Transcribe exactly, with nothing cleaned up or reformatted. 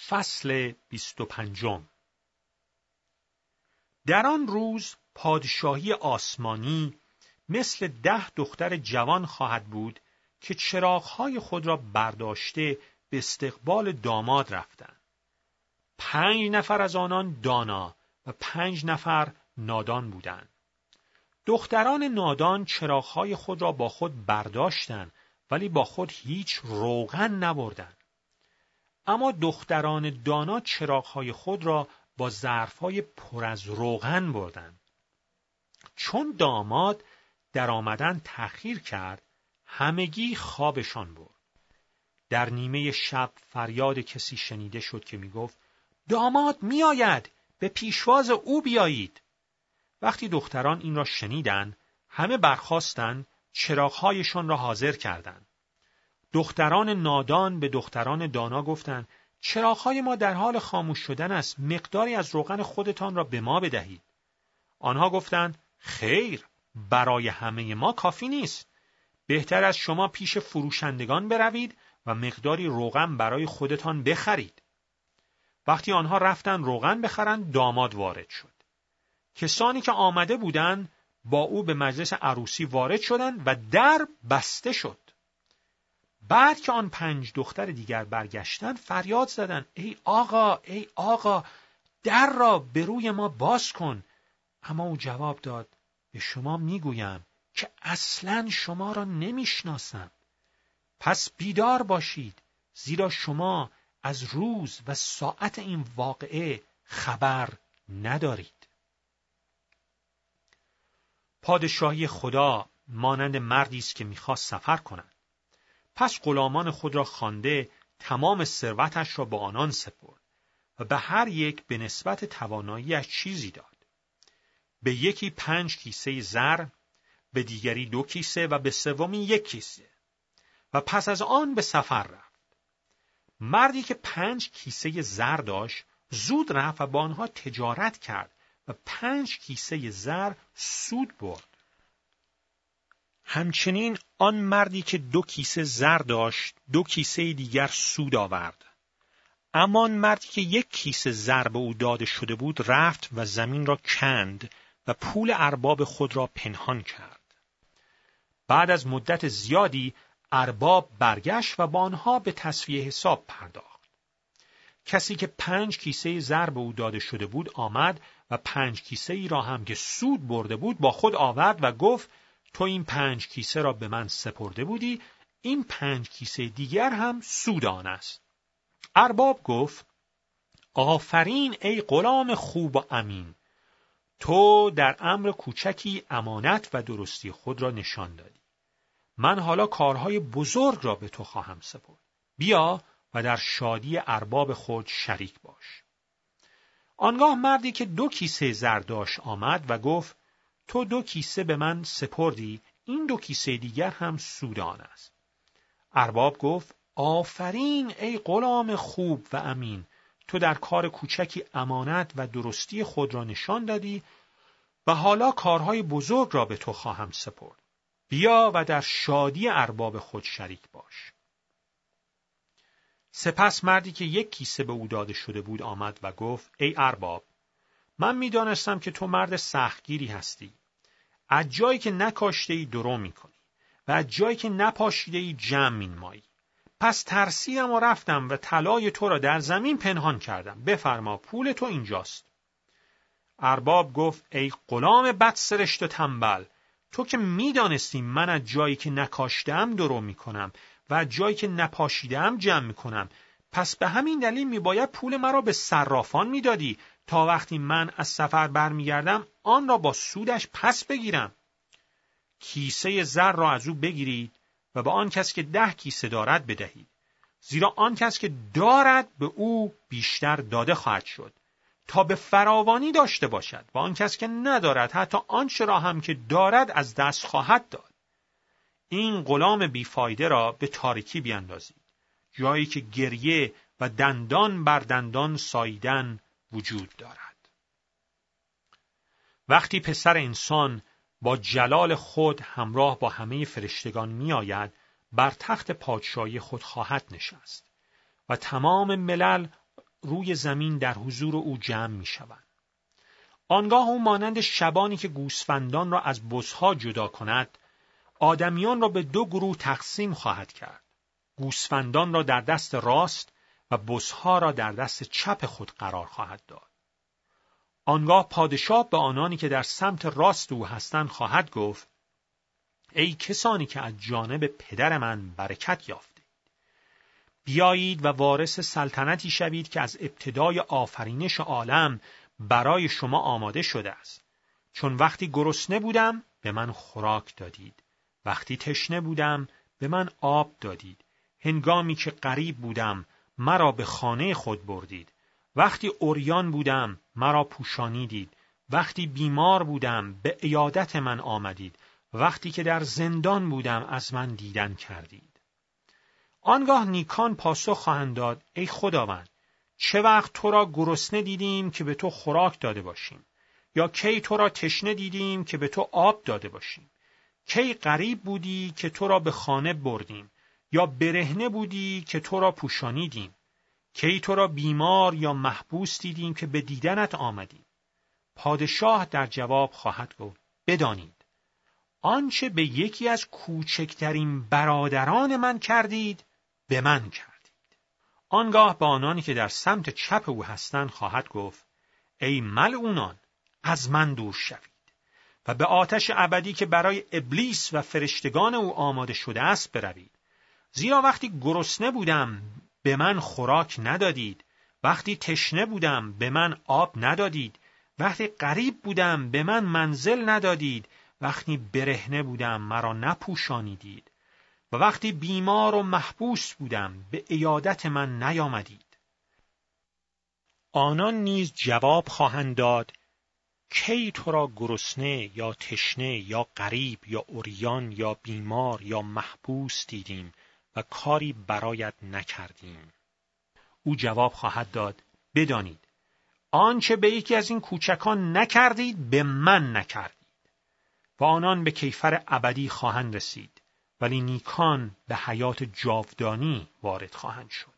فصل بیست و پنجم. در آن روز پادشاهی آسمانی مثل ده دختر جوان خواهد بود که چراغ‌های خود را برداشته به استقبال داماد رفتند. پنج نفر از آنان دانا و پنج نفر نادان بودند. دختران نادان چراغ‌های خود را با خود برداشتند ولی با خود هیچ روغن نبردند. اما دختران دانا چراغ‌های خود را با ظرف‌های پر از روغن بردند. چون داماد در آمدن تأخیر کرد، همگی خوابشان برد. در نیمه شب فریاد کسی شنیده شد که می‌گفت: داماد می‌آید، به پیشواز او بیایید. وقتی دختران این را شنیدند، همه برخاستند، چراغ‌هایشان را حاضر کردند. دختران نادان به دختران دانا گفتند: چراغ‌های ما در حال خاموش شدن است، مقداری از روغن خودتان را به ما بدهید. آنها گفتند: خیر، برای همه ما کافی نیست. بهتر از شما پیش فروشندگان بروید و مقداری روغن برای خودتان بخرید. وقتی آنها رفتند روغن بخرند، داماد وارد شد. کسانی که آمده بودند با او به مجلس عروسی وارد شدند و در بسته شد. بعد که آن پنج دختر دیگر برگشتند فریاد زدند: ای آقا، ای آقا، در را به روی ما باز کن. اما او جواب داد: به شما میگویم که اصلاً شما را نمیشناسم. پس بیدار باشید، زیرا شما از روز و ساعت این واقعه خبر ندارید. پادشاهی خدا مانند مردی است که میخواست سفر کند. پس غلامان خود را خوانده تمام ثروتش را به آنان سپرد و به هر یک به نسبت تواناییش چیزی داد. به یکی پنج کیسه زر، به دیگری دو کیسه و به سومی یک کیسه. و پس از آن به سفر رفت. مردی که پنج کیسه زر داشت زود رفت و با آنها تجارت کرد و پنج کیسه زر سود برد. همچنین آن مردی که دو کیسه زر داشت دو کیسه دیگر سود آورد. اما آن مردی که یک کیسه زر به او داده شده بود رفت و زمین را کند و پول ارباب خود را پنهان کرد. بعد از مدت زیادی ارباب برگشت و با آنها به تسویه حساب پرداخت. کسی که پنج کیسه زر به او داده شده بود آمد و پنج کیسه ای را هم که سود برده بود با خود آورد و گفت: تو این پنج کیسه را به من سپرده بودی، این پنج کیسه دیگر هم سود آن است. ارباب گفت: آفرین ای غلام خوب و امین، تو در امر کوچکی امانت و درستی خود را نشان دادی. من حالا کارهای بزرگ را به تو خواهم سپرد. بیا و در شادی ارباب خود شریک باش. آنگاه مردی که دو کیسه زر داشت آمد و گفت: تو دو کیسه به من سپردی، این دو کیسه دیگر هم سود آن است. ارباب گفت: آفرین ای غلام خوب و امین، تو در کار کوچکی امانت و درستی خود را نشان دادی و حالا کارهای بزرگ را به تو خواهم سپرد. بیا و در شادی ارباب خود شریک باش. سپس مردی که یک کیسه به او داده شده بود آمد و گفت: ای ارباب، من می دانستم که تو مرد سختگیری هستی. از جایی که نکاشته ای درو می کنی و از جایی که نپاشیده ای جمع می نمایی. پس ترسیدم و رفتم و طلای تو را در زمین پنهان کردم. بفرما، پول تو اینجاست. ارباب گفت: ای غلام بدسرشت و تنبل، تو که می دانستی من از جایی که نکاشتم درو می کنم و از جایی که نپاشیدم جمع می کنم، پس به همین دلیل می باید پول مرا به صرافان می دادی تا وقتی من از سفر برمیگردم آن را با سودش پس بگیرم. کیسه زر را از او بگیرید و به آن کس که ده کیسه دارد بدهید، زیرا آن کس که دارد به او بیشتر داده خواهد شد تا به فراوانی داشته باشد و آن کس که ندارد حتی آنچه را هم که دارد از دست خواهد داد. این غلام بیفایده را به تاریکی بیاندازید، جایی که گریه و دندان بر دندان ساییدن وجود دارد. وقتی پسر انسان با جلال خود همراه با همه فرشتگان می آید، بر تخت پادشاهی خود خواهد نشست و تمام ملل روی زمین در حضور او جمع می شوند. آنگاه او مانند شبانی که گوسفندان را از بزها جدا کند، آدمیان را به دو گروه تقسیم خواهد کرد. گوسفندان را در دست راست و بزها را در دست چپ خود قرار خواهد داد. آنگاه پادشاه به آنانی که در سمت راست او هستند خواهد گفت: ای کسانی که از جانب پدر من برکت یافتید، بیایید و وارث سلطنتی شوید که از ابتدای آفرینش عالم برای شما آماده شده است. چون وقتی گرسنه بودم به من خوراک دادید، وقتی تشنه بودم به من آب دادید، هنگامی که غریب بودم مرا به خانه خود بردید، وقتی عریان بودم مرا پوشانیدید، وقتی بیمار بودم به عیادت من آمدید، وقتی که در زندان بودم از من دیدن کردید. آنگاه نیکان پاسخ خواهند داد: ای خداوند، چه وقت تو را گرسنه دیدیم که به تو خوراک داده باشیم، یا کی تو را تشنه دیدیم که به تو آب داده باشیم؟ کی غریب بودی که تو را به خانه بردیم، یا برهنه بودی که تو را پوشانیدیم؟ کی تو را بیمار یا محبوس دیدیم که به دیدنت آمدیم؟ پادشاه در جواب خواهد گفت: بدانید آنچه به یکی از کوچکترین برادران من کردید به من کردید. آنگاه به آنانی که در سمت چپ او هستند خواهد گفت: ای ملعونان، از من دور شوید و به آتش ابدی که برای ابلیس و فرشتگان او آماده شده است بروید. زیرا وقتی گرسنه بودم به من خوراک ندادید، وقتی تشنه بودم به من آب ندادید، وقتی غریب بودم به من منزل ندادید، وقتی برهنه بودم مرا نپوشانیدید، و وقتی بیمار و محبوس بودم به عیادت من نیامدید. آنان نیز جواب خواهند داد: کی تو را گرسنه یا تشنه یا غریب یا عریان یا بیمار یا محبوس دیدیم و کاری برایت نکردیم؟ او جواب خواهد داد: بدانید آنچه به یکی از این کوچکان نکردید به من نکردید. و آنان به کیفر ابدی خواهند رسید، ولی نیکان به حیات جاودانی وارد خواهند شد.